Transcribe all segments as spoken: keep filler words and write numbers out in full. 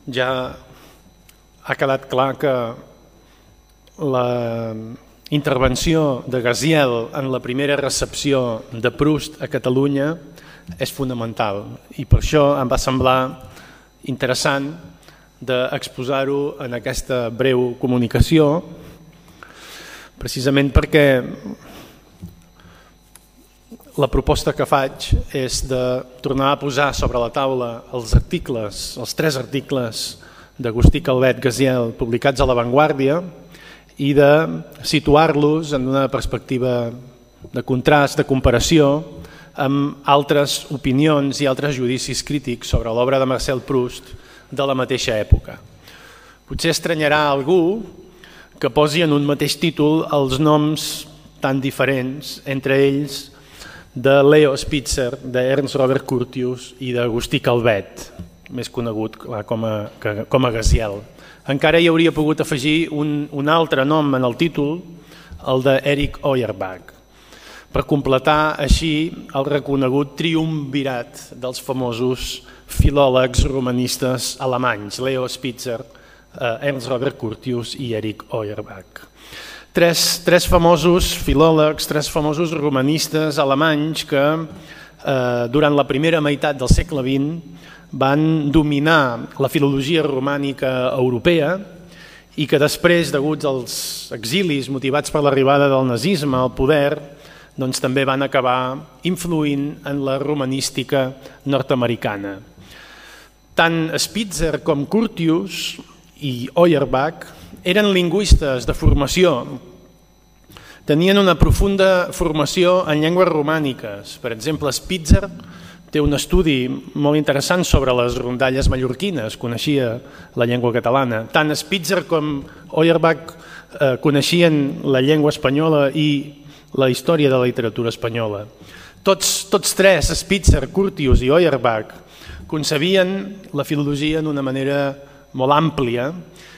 ja ha quedat clar que la intervenció de Gaziel en la primera recepció de Proust a Catalunya és fonamental i per això em va semblar interessant d'exposar-ho en aquesta breu comunicació, precisament perquè la proposta que faig és de tornar a posar sobre la taula els articles, els tres articles d'Agustí Calvet Gaziel publicats a La Vanguardia i de situar-los en una perspectiva de contrast, de comparació amb altres opinions i altres judicis crítics sobre l'obra de Marcel Proust de la mateixa època. Potser estranyarà a algú que posi en un mateix títol els noms tan diferents, entre ells de Leo Spitzer, d'Ernst Robert Curtius i d'Agustí Calvet, més conegut com a, com a Gaziel. Encara hi hauria pogut afegir un, un altre nom en el títol, el d'Erich Auerbach, per completar així el reconegut triumvirat dels famosos filòlegs romanistes alemanys, Leo Spitzer, Ernst Robert Curtius i Erich Auerbach. Tres, tres famosos filòlegs, tres famosos romanistes alemanys que eh, durant la primera meitat del segle vint van dominar la filologia romànica europea i que després, deguts als exilis motivats per l'arribada del nazisme al poder, doncs també van acabar influint en la romanística nord-americana. Tant Spitzer com Curtius i Auerbach eren lingüistes de formació, tenien una profunda formació en llengües romàniques. Per exemple, Spitzer té un estudi molt interessant sobre les rondalles mallorquines, coneixia la llengua catalana. Tant Spitzer com Auerbach eh, coneixien la llengua espanyola i la història de la literatura espanyola. Tots, tots tres, Spitzer, Curtius i Auerbach, concebien la filologia d'una manera molt àmplia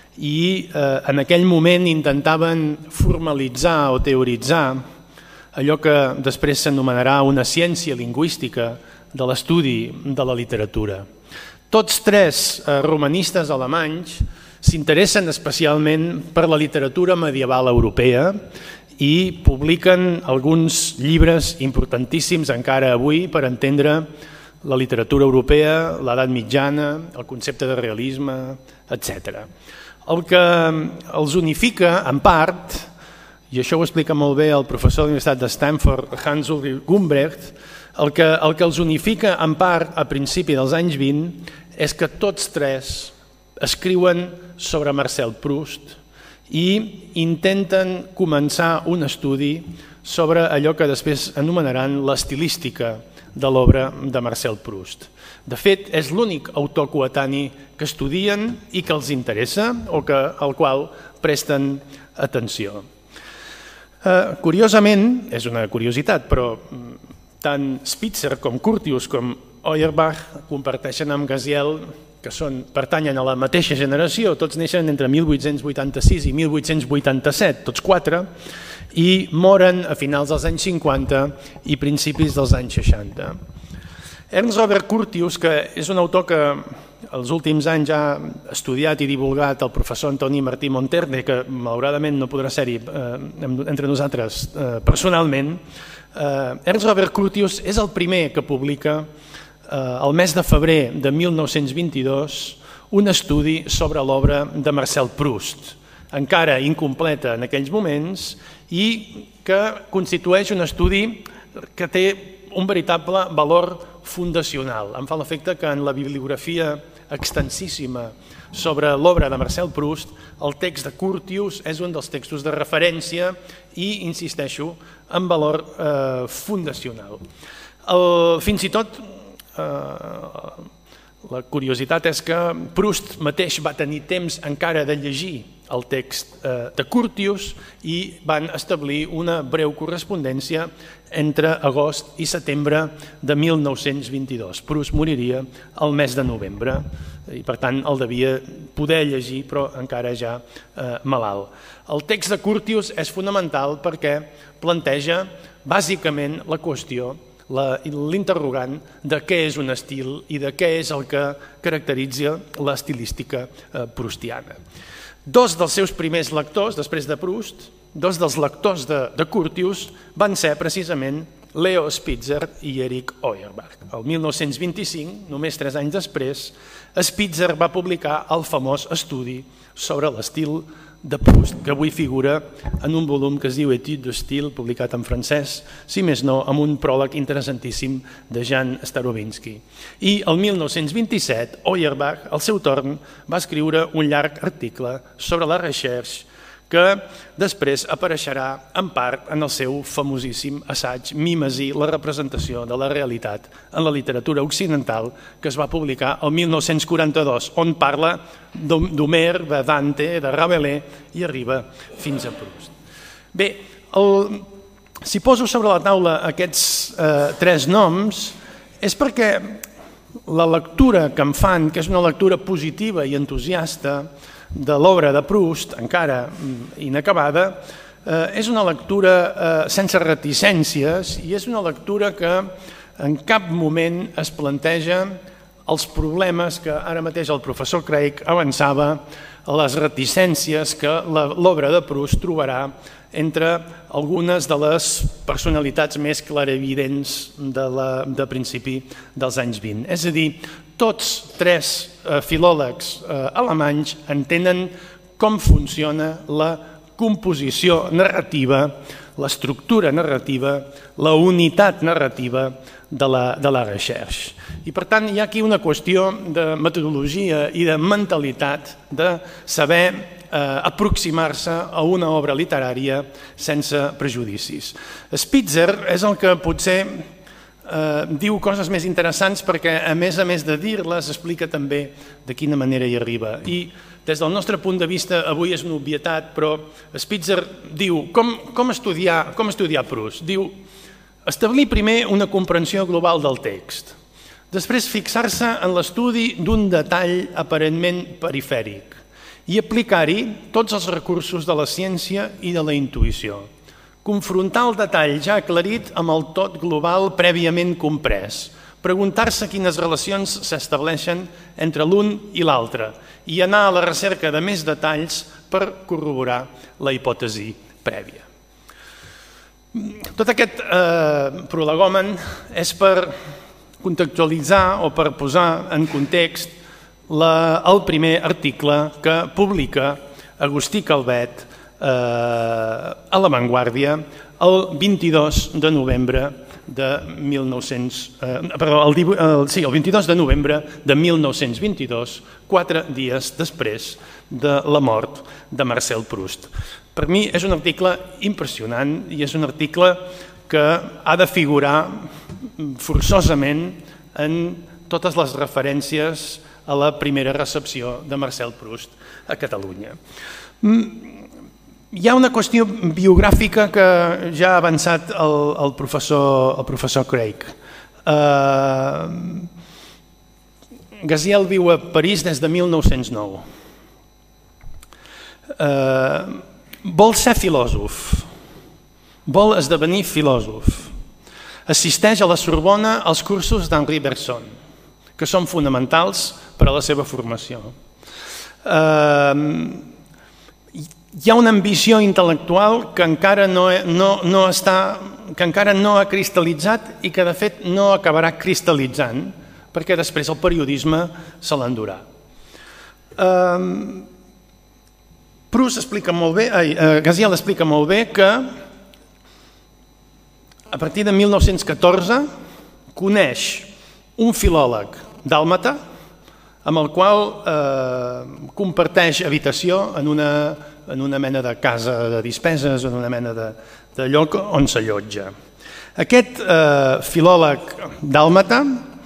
i eh, en aquell moment intentaven formalitzar o teoritzar allò que després s'anomenarà una ciència lingüística de l'estudi de la literatura. Tots tres eh, romanistes alemanys s'interessen especialment per la literatura medieval europea i publiquen alguns llibres importantíssims encara avui per entendre la literatura europea, l'edat mitjana, el concepte de realisme, etcètera. El que els unifica, en part, i això ho explica molt bé el professor de la Universitat de Stanford, Hans Ulrich Gumbrecht, el que, el que els unifica, en part, a principi dels anys vint, és que tots tres escriuen sobre Marcel Proust i intenten començar un estudi sobre allò que després anomenaran l'estilística de l'obra de Marcel Proust. De fet, és l'únic autor coetani que estudien i que els interessa o que, al qual presten atenció. Eh, curiosament, és una curiositat, però tant Spitzer com Curtius com Auerbach comparteixen amb Gaziel que són, pertanyen a la mateixa generació, tots neixen entre mil vuit-cents vuitanta-sis i mil vuit-cents vuitanta-set, tots quatre, i moren a finals dels anys cinquanta i principis dels anys seixanta. Ernst Robert Curtius, que és un autor que els últims anys ha estudiat i divulgat el professor Antoni Martí Monterne, que malauradament no podrà ser-hi eh, entre nosaltres eh, personalment, eh, Ernst Robert Curtius és el primer que publica el mes de febrer de mil nou-cents vint-i-dos un estudi sobre l'obra de Marcel Proust, encara incompleta en aquells moments i que constitueix un estudi que té un veritable valor fundacional. Em fa l'efecte que en la bibliografia extensíssima sobre l'obra de Marcel Proust, el text de Curtius és un dels textos de referència i, insisteixo, en valor eh, fundacional. El, fins i tot la curiositat és que Proust mateix va tenir temps encara de llegir el text de Curtius i van establir una breu correspondència entre agost i setembre de mil nou-cents vint-i-dos. Proust moriria el mes de novembre i per tant el devia poder llegir però encara ja eh, malalt. El text de Curtius és fonamental perquè planteja bàsicament la qüestió l'interrogant de què és un estil i de què és el que caracteritza l'estilística proustiana. Dos dels seus primers lectors, després de Proust, dos dels lectors de, de Curtius van ser precisament Leo Spitzer i Erich Feuerbach. El mil nou-cents vint-i-cinc, només tres anys després, Spitzer va publicar el famós estudi sobre l'estil de Proust, que avui figura en un volum que es diu Études de style, publicat en francès, si més no, amb un pròleg interessantíssim de Jan Starobinsky. I el mil nou-cents vint-i-set, Feuerbach, al seu torn, va escriure un llarg article sobre la recherche que després apareixerà en part en el seu famosíssim assaig Mimesi, la representació de la realitat en la literatura occidental, que es va publicar el mil nou-cents quaranta-dos, on parla d'Homer, de Dante, de Rabelais i arriba fins a Proust. Bé, el, si poso sobre la taula aquests eh, tres noms és perquè la lectura que em fan, que és una lectura positiva i entusiasta, de l'obra de Proust, encara inacabada, és una lectura sense reticències i és una lectura que en cap moment es planteja els problemes que ara mateix el professor Craig avançava, les reticències que l'obra de Proust trobarà entre algunes de les personalitats més clarividents de, la, de principi dels anys vint. És a dir, tots tres eh, filòlegs eh, alemanys entenen com funciona la composició narrativa, l'estructura narrativa, la unitat narrativa de la, de la recherche. I per tant hi ha aquí una qüestió de metodologia i de mentalitat, de saber eh, aproximar-se a una obra literària sense prejudicis. Spitzer és el que potser eh, diu coses més interessants perquè a més a més de dir-les explica també de quina manera hi arriba. I des del nostre punt de vista avui és una obvietat, però Spitzer diu com, com, estudiar, com estudiar Proust? Diu establir primer una comprensió global del text, després fixar-se en l'estudi d'un detall aparentment perifèric i aplicar-hi tots els recursos de la ciència i de la intuïció. Confrontar el detall ja aclarit amb el tot global prèviament comprès, preguntar-se quines relacions s'estableixen entre l'un i l'altre i anar a la recerca de més detalls per corroborar la hipòtesi prèvia. Tot aquest eh, prolegòmen és per contextualitzar o per posar en context la, el primer article que publica Agustí Calvet eh, a La Vanguardia el vint-i-dos de novembre de mil nou-cents, eh, perdó, el, el, sí, el vint-i-dos de novembre de mil nou-cents vint-i-dos, quatre dies després de la mort de Marcel Proust. Per mi és un article impressionant i és un article que ha de figurar forçosament en totes les referències a la primera recepció de Marcel Proust a Catalunya. Hi ha una qüestió biogràfica que ja ha avançat el, el, professor, el professor Craig. Uh, Gaziel viu a París des de mil nou-cents nou. Uh, vol ser filòsof, vol esdevenir filòsof. Assisteix a la Sorbona als cursos d'Henri Bergson, que són fonamentals per a la seva formació. Uh, hi ha una ambició intel·lectual que encara no, no, no està, que encara no ha cristal·litzat i que de fet no acabarà cristal·litzant, perquè després el periodisme se l'endurà. Uh, Proust explica molt bé, eh, Gaziel explica molt bé que a partir de mil nou-cents catorze coneix un filòleg dàlmata amb el qual eh, comparteix habitació en una, en una mena de casa de dispeses, en una mena de, de lloc on s'allotja. Aquest eh, filòleg dàlmata,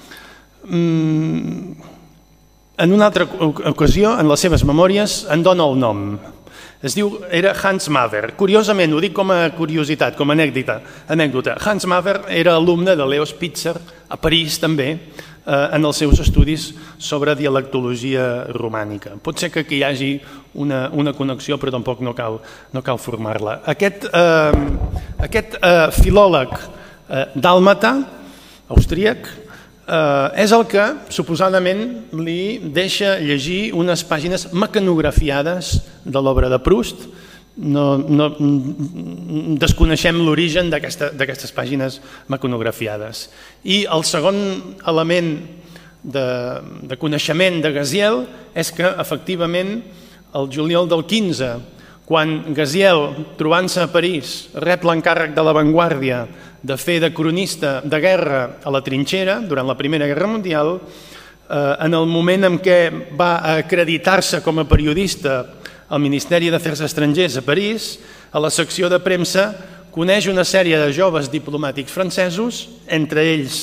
mm, en una altra ocasió, en les seves memòries, en dona el nom. Es diu, era Hans Mather. Curiosament, ho dic com a curiositat, com a anècdota. anècdota. Hans Mather era alumne de Leo Spitzer, a París també, en els seus estudis sobre dialectologia romànica. Pot ser que aquí hi hagi una, una connexió, però tampoc no cal, no cal formar-la. Aquest, eh, aquest eh, filòleg eh, dàlmata austríac, és el que suposadament li deixa llegir unes pàgines mecanografiades de l'obra de Proust. No, no, desconeixem l'origen d'aquestes pàgines mecanografiades. I el segon element de, de coneixement de Gaziel és que efectivament el juliol del quinze, quan Gaziel, trobant-se a París, rep l'encàrrec de La Vanguardia de fer de cronista de guerra a la trinxera durant la Primera Guerra Mundial, en el moment en què va acreditar-se com a periodista al Ministeri d'Afers Estrangers a París, a la secció de premsa coneix una sèrie de joves diplomàtics francesos, entre ells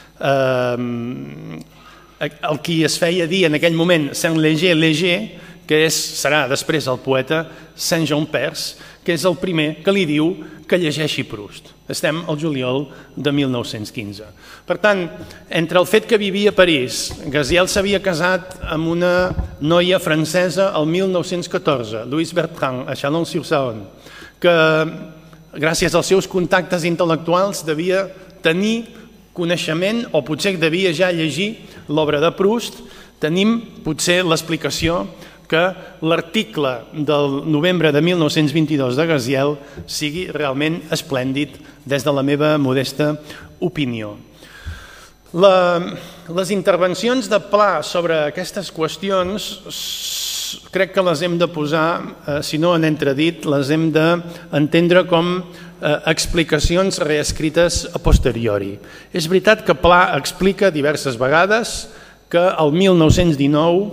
eh, el qui es feia dir en aquell moment Saint-Léger Léger, que és, serà després el poeta Saint-Jean Perse, que és el primer que li diu que llegeixi Proust. Estem al juliol de mil nou-cents quinze. Per tant, entre el fet que vivia a París, Gaziel s'havia casat amb una noia francesa el mil nou-cents catorze, Louise Bertrand, a Chalon-sur-Saône, que gràcies als seus contactes intel·lectuals devia tenir coneixement, o potser devia ja llegir l'obra de Proust, tenim potser l'explicació que l'article del novembre de mil nou-cents vint-i-dos de Gaziel sigui realment esplèndid des de la meva modesta opinió. La, les intervencions de Pla sobre aquestes qüestions crec que les hem de posar, eh, si no en entredit, les hem d'entendre com eh, explicacions reescrites a posteriori. És veritat que Pla explica diverses vegades que el mil nou-cents dinou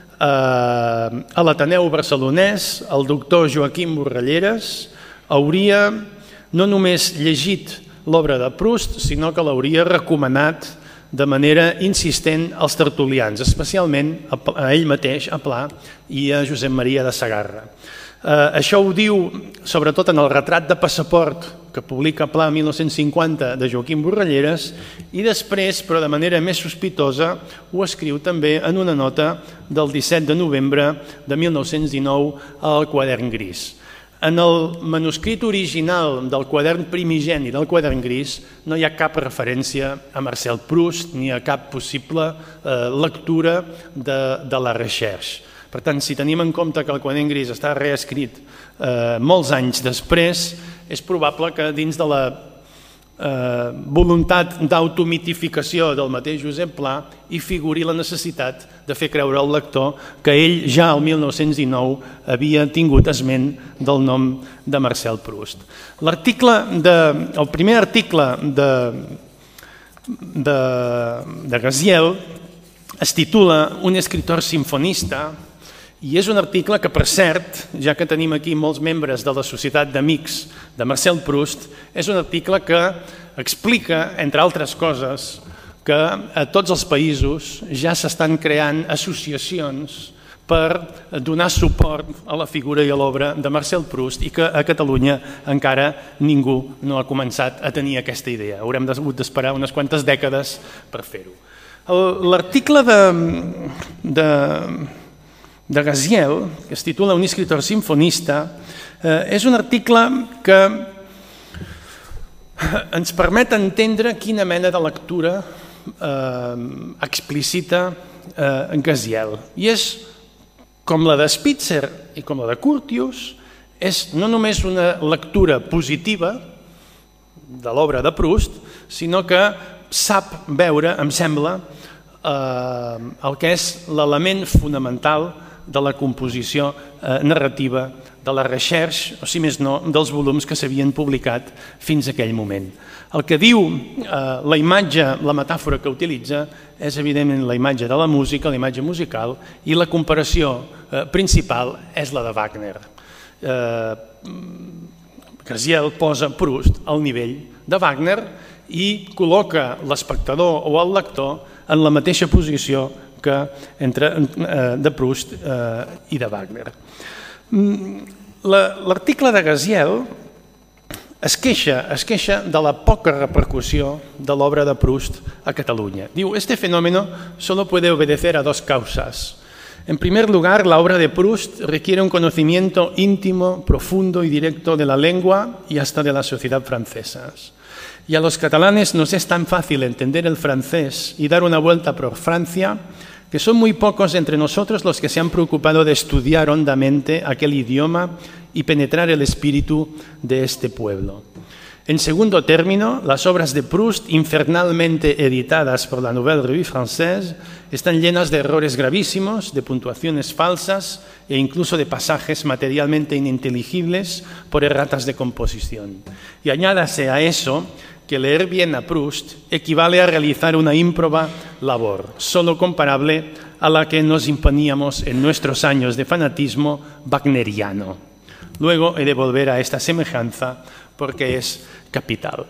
a l'Ateneu barcelonès el doctor Joaquim Borralleres hauria no només llegit l'obra de Proust, sinó que l'hauria recomanat de manera insistent als tertulians, especialment a ell mateix, a Pla, i a Josep Maria de Sagarra. Això ho diu sobretot en el retrat de passaport que publica Pla mil nou-cents cinquanta de Joaquim Borralleres i després, però de manera més sospitosa, ho escriu també en una nota del disset de novembre de mil nou-cents dinou al Quadern Gris. En el manuscrit original del quadern primigeni del Quadern Gris no hi ha cap referència a Marcel Proust ni a cap possible lectura de la Recherche. Per tant, si tenim en compte que el Quadern Gris està reescrit molts anys després, és probable que dins de la voluntat d'automitificació del mateix Josep Pla hi figuri la necessitat de fer creure al lector que ell ja el mil nou-cents dinou havia tingut esment del nom de Marcel Proust. El primer article de, de, de Gaziel es titula Un escritor sinfonista i és un article que, per cert, ja que tenim aquí molts membres de la Societat d'Amics de Marcel Proust, és un article que explica, entre altres coses, que a tots els països ja s'estan creant associacions per donar suport a la figura i a l'obra de Marcel Proust i que a Catalunya encara ningú no ha començat a tenir aquesta idea. Haurem hagut d'esperar unes quantes dècades per fer-ho. L'article de... de de Gaziel, que es titula Un escritor sinfonista, és un article que ens permet entendre quina mena de lectura explicita Gaziel. I és, com la de Spitzer i com la de Curtius, és no només una lectura positiva de l'obra de Proust, sinó que sap veure, em sembla, el que és l'element fonamental de la composició narrativa de la Recherche, o si més no, dels volums que s'havien publicat fins a aquell moment. El que diu la imatge, la metàfora que utilitza, és evidentment la imatge de la música, la imatge musical, i la comparació principal és la de Wagner. Gaziel posa Proust al nivell de Wagner i col·loca l'espectador o el lector en la mateixa posició que entre de Proust i de Wagner. L'article de Gaziel es queixa, es queixa de la poca repercussió de l'obra de Proust a Catalunya. Diu, este fenómeno solo puede obedecer a dos causas. En primer lugar, la obra de Proust requiere un conocimiento íntimo, profundo y directo de la lengua y hasta de la sociedad francesas. Y a los catalanes nos es tan fácil entender el francés y dar una vuelta por Francia que son muy pocos entre nosotros los que se han preocupado de estudiar hondamente aquel idioma y penetrar el espíritu de este pueblo. En segundo término, las obras de Proust, infernalmente editadas por la Nouvelle Revue Française, están llenas de errores gravísimos, de puntuaciones falsas e incluso de pasajes materialmente ininteligibles por erratas de composición. Y añádase a eso que leer bien a Proust equivale a realizar una ímproba labor, solo comparable a la que nos imponíamos en nuestros años de fanatismo wagneriano. Luego he de volver a esta semejanza porque es capital.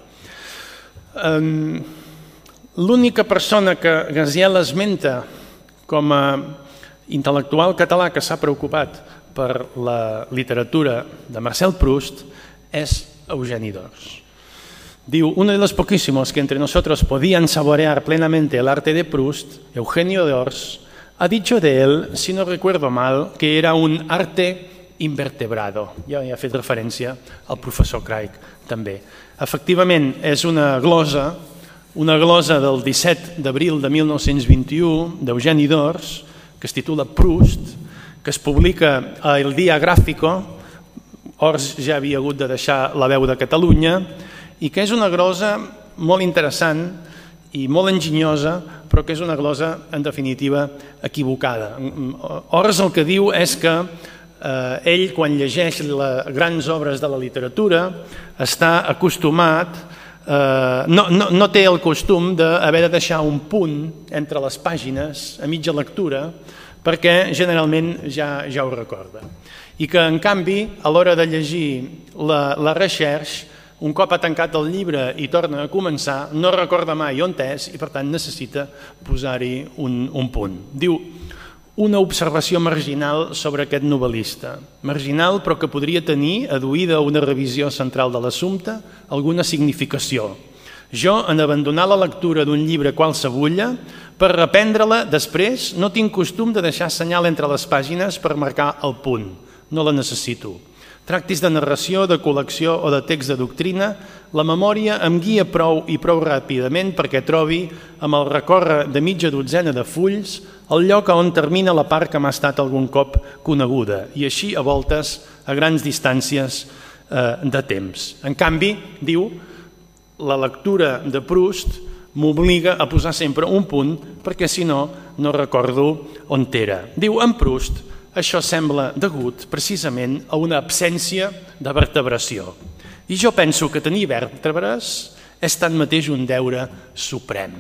Um, L'única persona que Gaziel esmenta com a intel·lectual català que s'ha preocupat per la literatura de Marcel Proust es Eugeni d'Ors. Diu, uno de los poquísimos que entre nosotros podían saborear plenamente el arte de Proust, Eugenio d'Ors, ha dicho de él, si no recuerdo mal, que era un arte invertebrado. Ja he fet referència al professor Craig, també. Efectivament, és una glosa, una glosa del disset d'abril de mil nou-cents vint-i-u d'Eugeni d'Ors, que es titula Proust, que es publica a El Día Gráfico. Ors ja havia hagut de deixar la veu de Catalunya, i que és una glosa molt interessant i molt enginyosa, però que és una glosa, en definitiva, equivocada. Ors el que diu és que eh, ell, quan llegeix les grans obres de la literatura, està acostumat, eh, no, no, no té el costum d'haver de deixar un punt entre les pàgines a mitja lectura, perquè generalment ja, ja ho recorda. I que, en canvi, a l'hora de llegir la, la recherche, un cop ha tancat el llibre i torna a començar, no recorda mai on és i, per tant, necessita posar-hi un, un punt. Diu, una observació marginal sobre aquest novel·lista. Marginal, però que podria tenir, aduïda a una revisió central de l'assumpte, alguna significació. Jo, en abandonar la lectura d'un llibre qualsevulla, per reprendre-la després, no tinc costum de deixar senyal entre les pàgines per marcar el punt. No la necessito. Tractis de narració, de col·lecció o de text de doctrina, la memòria em guia prou i prou ràpidament perquè trobi, amb el recórrer de mitja dotzena de fulls, el lloc on termina la part que m'ha estat algun cop coneguda, i així a voltes a grans distàncies eh, de temps. En canvi, diu, la lectura de Proust m'obliga a posar sempre un punt perquè si no, no recordo on era. Diu, en Proust, això sembla degut precisament a una absència de vertebració. I jo penso que tenir vèrtebres és tanmateix un deure suprem.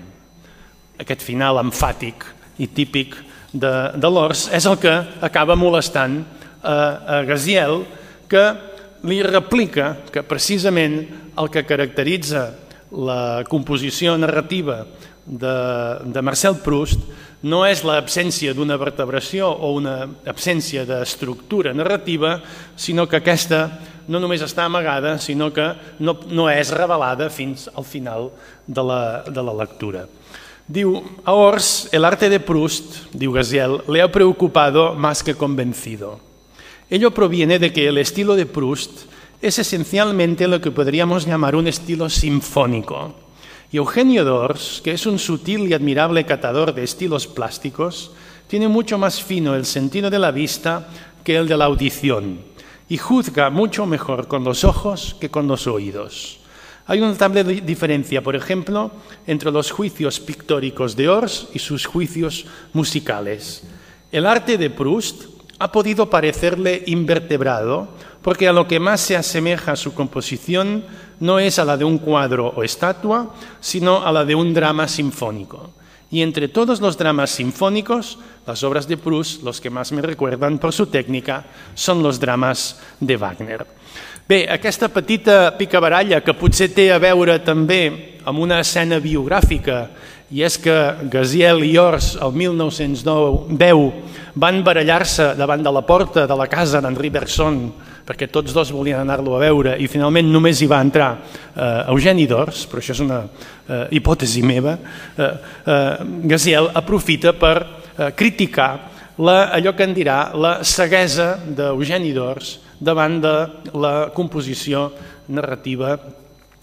Aquest final emfàtic i típic de, de l'Ors és el que acaba molestant a, a Gaziel, que li replica que precisament el que caracteritza la composició narrativa de, de Marcel Proust no és l'absència d'una vertebració o una absència d'estructura narrativa, sinó que aquesta no només està amagada, sinó que no, no és revelada fins al final de la, de la lectura. Diu, a Ors, el arte de Proust, diu Gaziel, le ha preocupado más que convencido. Ello proviene de que el estilo de Proust es esencialmente lo que podríamos llamar un estilo sinfónico. Y Eugenio d'Ors, que es un sutil y admirable catador de estilos plásticos, tiene mucho más fino el sentido de la vista que el de la audición y juzga mucho mejor con los ojos que con los oídos. Hay una notable diferencia, por ejemplo, entre los juicios pictóricos de Ors y sus juicios musicales. El arte de Proust ha podido parecerle invertebrado porque a lo que más se asemeja a su composición no es a la de un cuadro o estatua, sino a la de un drama sinfónico. Y entre todos los dramas sinfónicos, las obras de Proust, los que más me recuerdan por su técnica, son los dramas de Wagner. Bé, aquesta petita picabaralla que potser té a veure també amb una escena biogràfica, i és que Gaziel i Ors el mil nou-cents deu van barallar-se davant de la porta de la casa d'Henri Bergson perquè tots dos volien anar-lo a veure i finalment només hi va entrar eh, Eugeni d'Ors, però això és una eh, hipòtesi meva. Eh, eh, Gaziel aprofita per eh, criticar la, allò que en dirà la ceguesa d'Eugeni d'Ors davant de la composició narrativa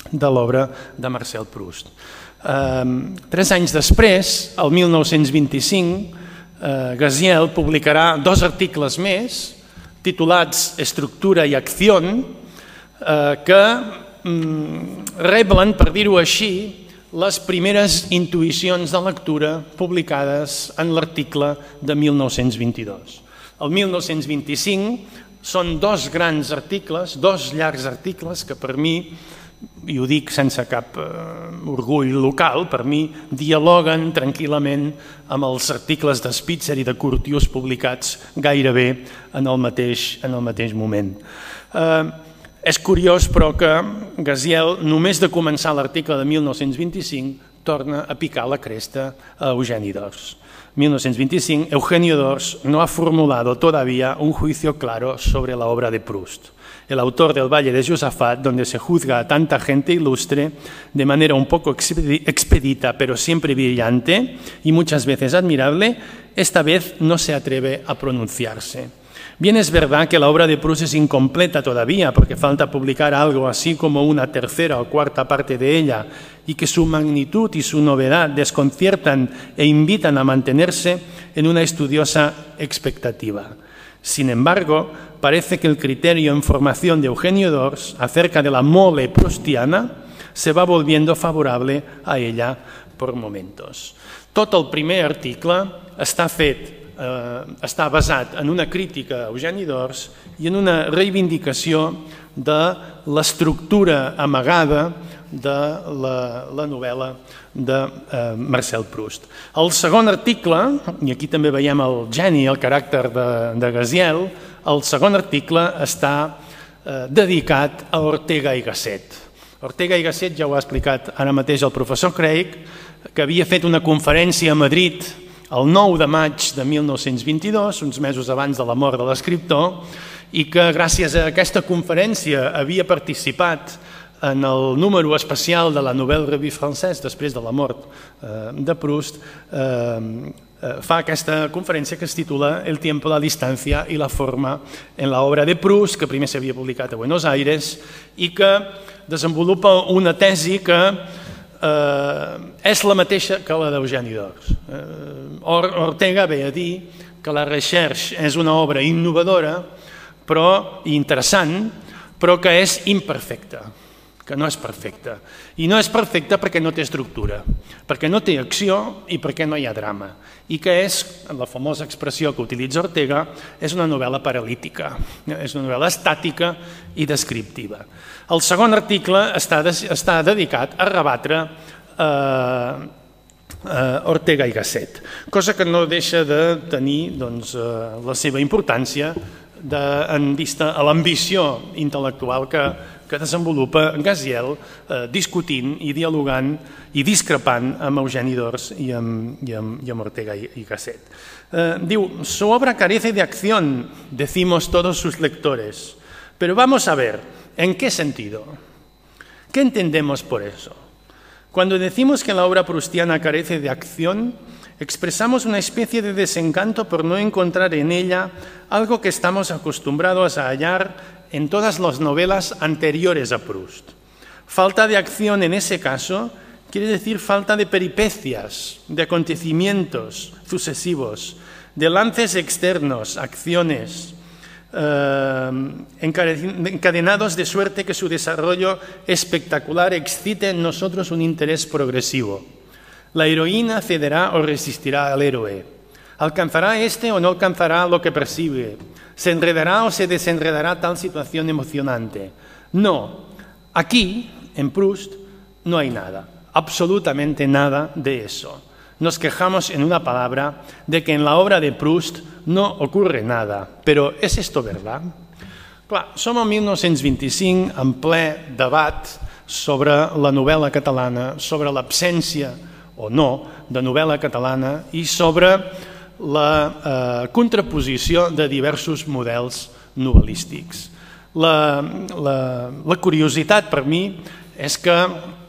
de l'obra de Marcel Proust. Tres anys després, el mil nou-cents vint-i-cinc, Gaziel publicarà dos articles més, titulats Estructura i Acción, que revelen, per dir-ho així, les primeres intuïcions de lectura publicades en l'article de mil nou-cents vint-i-dos. El mil nou-cents vint-i-cinc són dos grans articles, dos llargs articles que per mi, i ho dic sense cap orgull local, per mi dialoguen tranquil·lament amb els articles de Spitzer i de Curtius publicats gairebé en el mateix, en el mateix moment. És curiós, però, que Gaziel, només de començar l'article de mil nou-cents vint-i-cinc, torna a picar la cresta a Eugeni d'Ors. mil novecientos veinticinco, Eugenio d'Ors no ha formulado todavía un juicio claro sobre la obra de Proust. El autor del Valle de Josafat, donde se juzga a tanta gente ilustre de manera un poco expedita, pero siempre brillante y muchas veces admirable, esta vez no se atreve a pronunciarse. Bien, es verdad que la obra de Proust es incompleta todavía, porque falta publicar algo así como una tercera o cuarta parte de ella, y que su magnitud y su novedad desconciertan e invitan a mantenerse en una estudiosa expectativa. Sin embargo, parece que el criterio en formación de Eugenio d'Ors acerca de la mole proustiana se va volviendo favorable a ella por momentos. Tot el primer article està fet Eh, està basat en una crítica a Eugeni d'Ors i en una reivindicació de l'estructura amagada de la, la novel·la de eh, Marcel Proust. El segon article, i aquí també veiem el geni, el caràcter de, de Gaziel, el segon article està eh, dedicat a Ortega i Gasset. Ortega i Gasset ja ho ha explicat ara mateix el professor Craig, que havia fet una conferència a Madrid el nou de maig de mil nou-cents vint-i-dos, uns mesos abans de la mort de l'escriptor, i que gràcies a aquesta conferència havia participat en el número especial de la Nouvelle Revue Française després de la mort de Proust, fa aquesta conferència que es titula El tiempo, la distancia y la forma en la obra de Proust, que primer s'havia publicat a Buenos Aires i que desenvolupa una tesi que és la mateixa que la d'Eugeni d'Ors. Ortega ve a dir que la recherche és una obra innovadora però interessant, però que és imperfecta, que no és perfecta. I no és perfecta perquè no té estructura, perquè no té acció i perquè no hi ha drama. I que és, la famosa expressió que utilitza Ortega, és una novel·la paralítica, és una novel·la estàtica i descriptiva. El segon article està, està dedicat a rebatre eh, eh, Ortega i Gasset, cosa que no deixa de tenir doncs, eh, la seva importància de, en vista a l'ambició intel·lectual que, que desenvolupa Gaziel eh, discutint i dialogant i discrepant amb Eugeni d'Ors i amb, i amb, i amb Ortega i, i Gasset. Eh, diu, su obra carece de acción, decimos todos sus lectores, pero vamos a ver, ¿en qué sentido? ¿Qué entendemos por eso? Cuando decimos que la obra proustiana carece de acción, expresamos una especie de desencanto por no encontrar en ella algo que estamos acostumbrados a hallar en todas las novelas anteriores a Proust. Falta de acción en ese caso quiere decir falta de peripecias, de acontecimientos sucesivos, de lances externos, acciones encadenados de suerte que su desarrollo espectacular excite en nosotros un interés progresivo. La heroína cederá o resistirá al héroe. ¿Alcanzará este o no alcanzará lo que percibe? ¿Se enredará o se desenredará tal situación emocionante? No, aquí, en Proust, no hay nada, absolutamente nada de eso. Nos quejamos, en una palabra, de que en la obra de Proust no ocurre nada. Però ¿és esto verdad? Clar, som el mil nou-cents vint-i-cinc en ple debat sobre la novel·la catalana, sobre l'absència o no de novel·la catalana i sobre la eh, contraposició de diversos models novel·lístics. La, la, la curiositat per mi és que,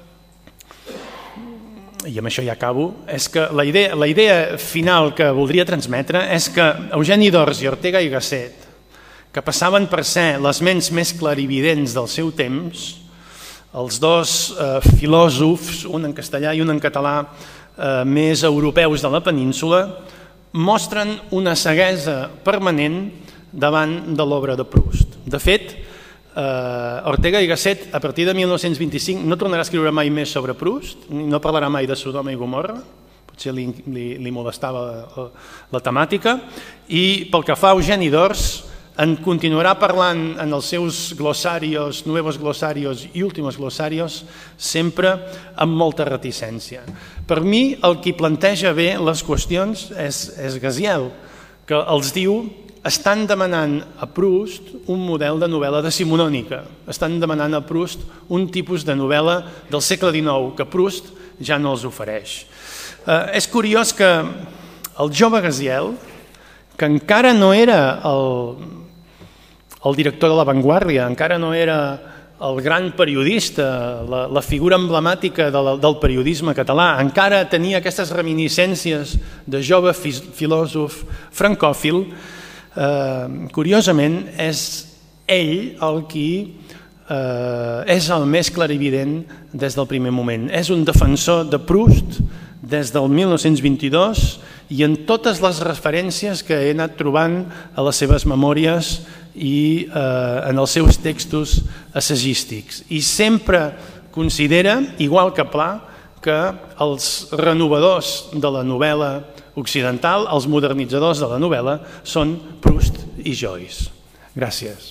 i amb això ja acabo, és que la idea, la idea final que voldria transmetre és que Eugeni d'Ors i Ortega i Gasset, que passaven per ser les ments més clarividents del seu temps, els dos eh, filòsofs, un en castellà i un en català, eh, més europeus de la península, mostren una ceguesa permanent davant de l'obra de Proust. De fet, eh, Ortega y Gasset, a partir de mil nou-cents vint-i-cinc, no tornarà a escriure mai més sobre Proust, no parlarà mai de Sodoma i Gomorra, potser li, li, li molestava la, la temàtica, i pel que fa a Eugeni d'Ors, en continuarà parlant en els seus glossarios, nuevos glossarios i últimos glossarios, sempre amb molta reticència. Per mi, el qui planteja bé les qüestions és, és Gaziel, que els diu estan demanant a Proust un model de novel·la decimonònica, estan demanant a Proust un tipus de novel·la del segle dinou que Proust ja no els ofereix. Eh, és curiós que el jove Gaziel, que encara no era el, el director de La Vanguardia, encara no era el gran periodista, la, la figura emblemàtica de la, del periodisme català, encara tenia aquestes reminiscències de jove fi, filòsof francòfil, eh, curiosament és ell el qui eh, és el més clarivident des del primer moment. És un defensor de Proust des del mil nou-cents vint-i-dos i en totes les referències que he anat trobant a les seves memòries i eh, en els seus textos assagístics. I sempre considera, igual que Pla, que els renovadors de la novel·la occidental, els modernitzadors de la novel·la, són Proust i Joyce. Gràcies.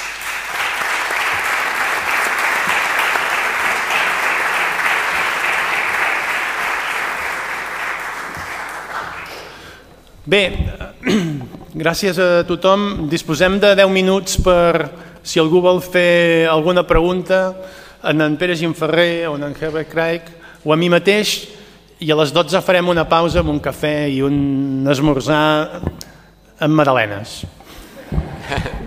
Bé, gràcies a tothom. Disposem de deu minuts per, si algú vol fer alguna pregunta, a en Pere Gimferrer o a en Herbert Craig o a mi mateix, i a les dotze farem una pausa amb un cafè i un esmorzar amb magdalenes.